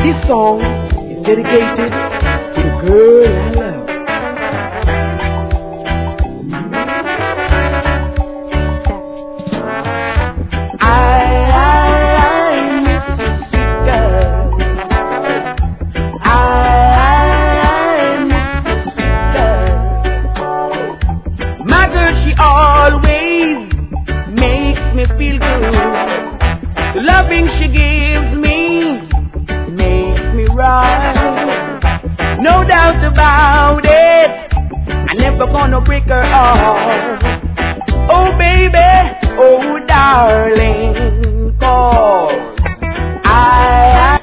This song is dedicated to the girl I love. Always makes me feel good. The loving she gives me makes me right. No doubt about it, I never gonna break her heart. Oh baby, oh darling,